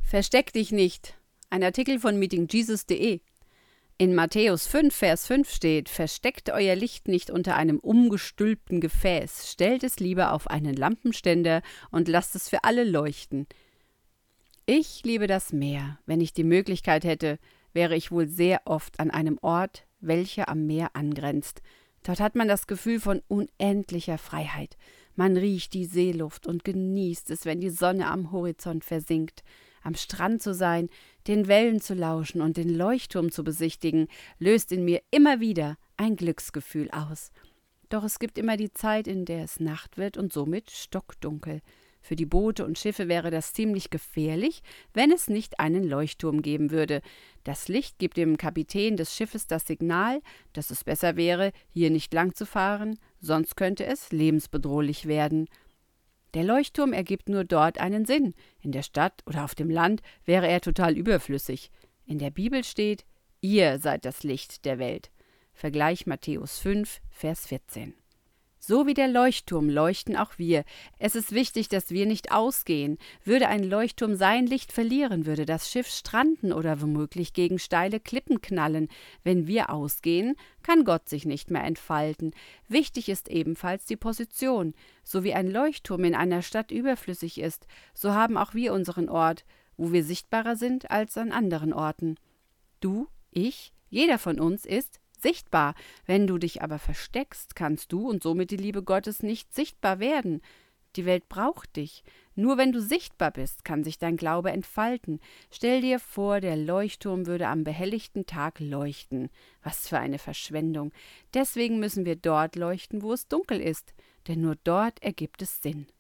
Versteck dich nicht. Ein Artikel von meetingjesus.de. In Matthäus 5, Vers 5 steht: Versteckt euer Licht nicht unter einem umgestülpten Gefäß, stellt es lieber auf einen Lampenständer und lasst es für alle leuchten. Ich liebe das Meer. Wenn ich die Möglichkeit hätte, wäre ich wohl sehr oft an einem Ort, welcher am Meer angrenzt. Dort hat man das Gefühl von unendlicher Freiheit. Man riecht die Seeluft und genießt es, wenn die Sonne am Horizont versinkt. Am Strand zu sein, den Wellen zu lauschen und den Leuchtturm zu besichtigen, löst in mir immer wieder ein Glücksgefühl aus. Doch es gibt immer die Zeit, in der es Nacht wird und somit stockdunkel. Für die Boote und Schiffe wäre das ziemlich gefährlich, wenn es nicht einen Leuchtturm geben würde. Das Licht gibt dem Kapitän des Schiffes das Signal, dass es besser wäre, hier nicht lang zu fahren, sonst könnte es lebensbedrohlich werden. Der Leuchtturm ergibt nur dort einen Sinn. In der Stadt oder auf dem Land wäre er total überflüssig. In der Bibel steht: Ihr seid das Licht der Welt. Vergleich Matthäus 5, Vers 14. So wie der Leuchtturm leuchten auch wir. Es ist wichtig, dass wir nicht ausgehen. Würde ein Leuchtturm sein Licht verlieren, würde das Schiff stranden oder womöglich gegen steile Klippen knallen. Wenn wir ausgehen, kann Gott sich nicht mehr entfalten. Wichtig ist ebenfalls die Position. So wie ein Leuchtturm in einer Stadt überflüssig ist, so haben auch wir unseren Ort, wo wir sichtbarer sind als an anderen Orten. Du, ich, jeder von uns ist sichtbar. Wenn du dich aber versteckst, kannst du und somit die Liebe Gottes nicht sichtbar werden. Die Welt braucht dich. Nur wenn du sichtbar bist, kann sich dein Glaube entfalten. Stell dir vor, der Leuchtturm würde am behelligten Tag leuchten. Was für eine Verschwendung. Deswegen müssen wir dort leuchten, wo es dunkel ist, denn nur dort ergibt es Sinn.